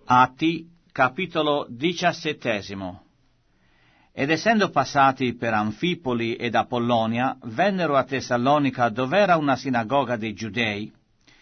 Atti, capitolo 17. Ed essendo passati per Anfipoli ed Apollonia, vennero a Tessalonica, dov'era una sinagoga dei Giudei,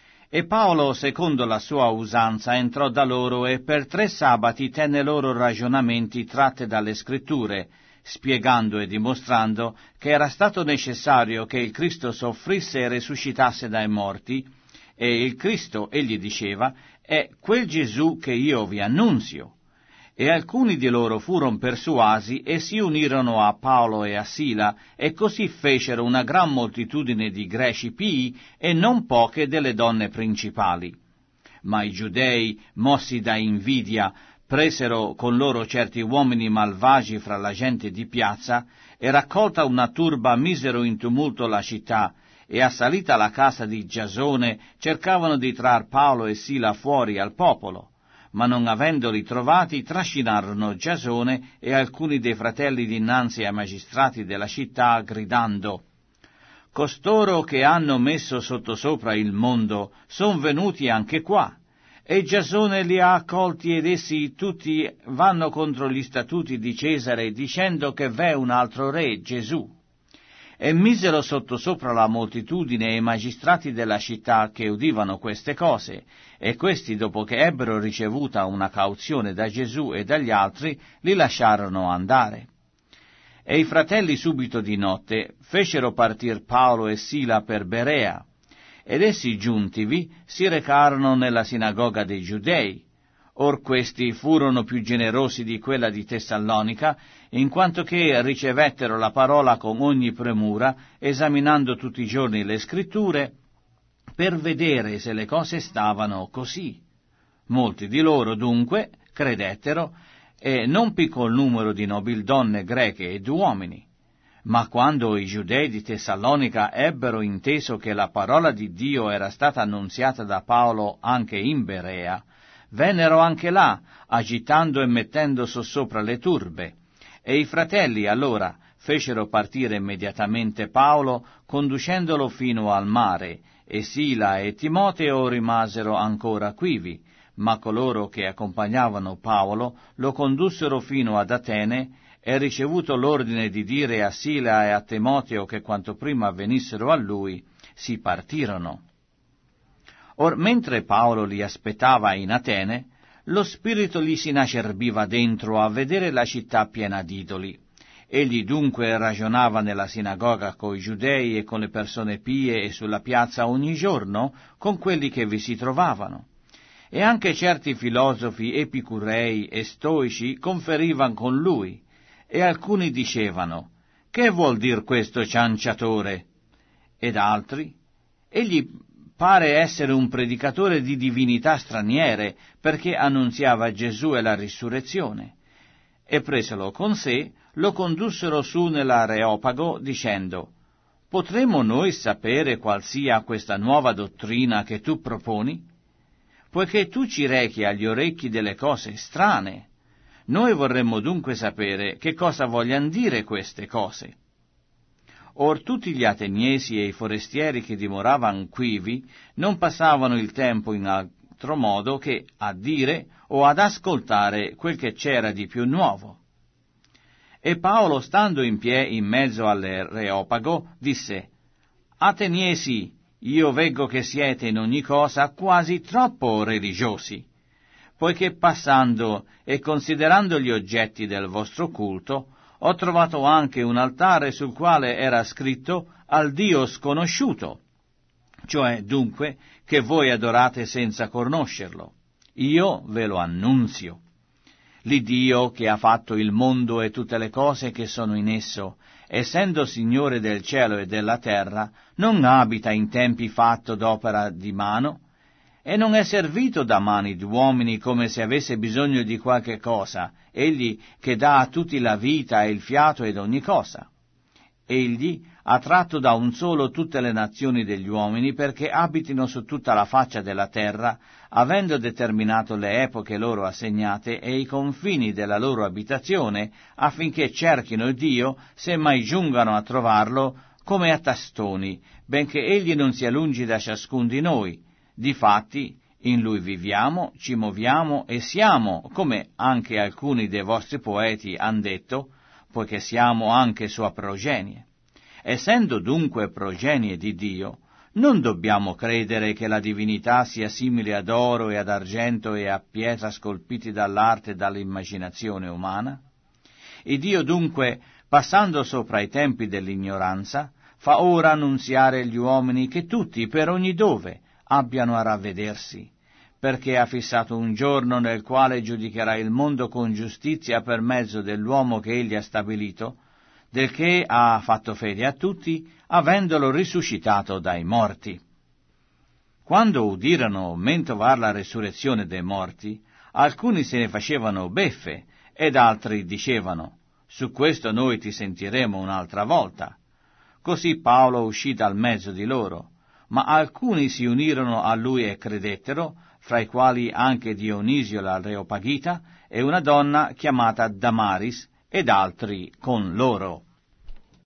e Paolo, secondo la sua usanza, entrò da loro e per 3 sabati tenne loro ragionamenti tratte dalle Scritture, spiegando e dimostrando che era stato necessario che il Cristo soffrisse e risuscitasse dai morti, e il Cristo, egli diceva, è quel Gesù che io vi annunzio. E alcuni di loro furono persuasi e si unirono a Paolo e a Sila, e così fecero una gran moltitudine di greci pii e non poche delle donne principali. Ma i giudei, mossi da invidia, presero con loro certi uomini malvagi fra la gente di piazza, e raccolta una turba misero in tumulto la città, e assalita la casa di Giasone cercavano di trar Paolo e Sila fuori al popolo, ma non avendoli trovati trascinarono Giasone e alcuni dei fratelli dinanzi ai magistrati della città, gridando: «Costoro che hanno messo sottosopra il mondo son venuti anche qua, e Giasone li ha accolti ed essi tutti vanno contro gli statuti di Cesare dicendo che v'è un altro re, Gesù». E misero sottosopra la moltitudine e i magistrati della città che udivano queste cose, e questi, dopo che ebbero ricevuta una cauzione da Gesù e dagli altri, li lasciarono andare. E i fratelli subito di notte fecero partir Paolo e Sila per Berea, ed essi giuntivi si recarono nella sinagoga dei Giudei. Or questi furono più generosi di quella di Tessalonica, in quanto che ricevettero la parola con ogni premura, esaminando tutti i giorni le Scritture, per vedere se le cose stavano così. Molti di loro, dunque, credettero, e non piccol numero di nobildonne greche ed uomini. Ma quando i giudei di Tessalonica ebbero inteso che la parola di Dio era stata annunziata da Paolo anche in Berea, vennero anche là, agitando e mettendo sossopra le turbe, e i fratelli allora fecero partire immediatamente Paolo, conducendolo fino al mare, e Sila e Timoteo rimasero ancora quivi, ma coloro che accompagnavano Paolo lo condussero fino ad Atene, e ricevuto l'ordine di dire a Sila e a Timoteo che quanto prima venissero a lui, si partirono. Or mentre Paolo li aspettava in Atene, lo spirito gli si inacerbiva dentro a vedere la città piena d'idoli. Egli dunque ragionava nella sinagoga coi giudei e con le persone pie e sulla piazza ogni giorno con quelli che vi si trovavano. E anche certi filosofi epicurei e stoici conferivan con lui, e alcuni dicevano: «Che vuol dir questo cianciatore?» Ed altri: «Egli pare essere un predicatore di divinità straniere, perché annunziava Gesù e la risurrezione». E preselo con sé, lo condussero su nell'Areopago, dicendo: «Potremmo noi sapere qual sia questa nuova dottrina che tu proponi? Poiché tu ci rechi agli orecchi delle cose strane. Noi vorremmo dunque sapere che cosa vogliano dire queste cose». Or tutti gli ateniesi e i forestieri che dimoravano quivi non passavano il tempo in altro modo che a dire o ad ascoltare quel che c'era di più nuovo. E Paolo, stando in piedi in mezzo all'Areopago, disse: «Ateniesi, io veggo che siete in ogni cosa quasi troppo religiosi, poiché passando e considerando gli oggetti del vostro culto, ho trovato anche un altare sul quale era scritto al Dio sconosciuto, cioè dunque che voi adorate senza conoscerlo. Io ve lo annunzio. L'Iddio che ha fatto il mondo e tutte le cose che sono in esso, essendo Signore del cielo e della terra, non abita in tempi fatto d'opera di mano, e non è servito da mani d'uomini come se avesse bisogno di qualche cosa, egli che dà a tutti la vita e il fiato ed ogni cosa. Egli ha tratto da un solo tutte le nazioni degli uomini perché abitino su tutta la faccia della terra, avendo determinato le epoche loro assegnate e i confini della loro abitazione, affinché cerchino Dio, se mai giungano a trovarlo, come a tastoni, benché egli non sia lungi da ciascun di noi. Difatti, In lui viviamo, ci muoviamo e siamo, come anche alcuni dei vostri poeti han detto, poiché siamo anche sua progenie. Essendo dunque progenie di Dio, non dobbiamo credere che la divinità sia simile ad oro e ad argento e a pietra scolpiti dall'arte e dall'immaginazione umana? E Dio dunque, passando sopra i tempi dell'ignoranza, fa ora annunziare agli uomini che tutti, per ogni dove, abbiano a ravvedersi, perché ha fissato un giorno nel quale giudicherà il mondo con giustizia per mezzo dell'uomo che egli ha stabilito, del che ha fatto fede a tutti, avendolo risuscitato dai morti. Quando udirono mentovar la resurrezione dei morti, alcuni se ne facevano beffe, ed altri dicevano, su questo noi ti sentiremo un'altra volta. Così Paolo uscì dal mezzo di loro, ma alcuni si unirono a lui e credettero, fra i quali anche Dionisio l'Areopagita e una donna chiamata Damaris, ed altri con loro.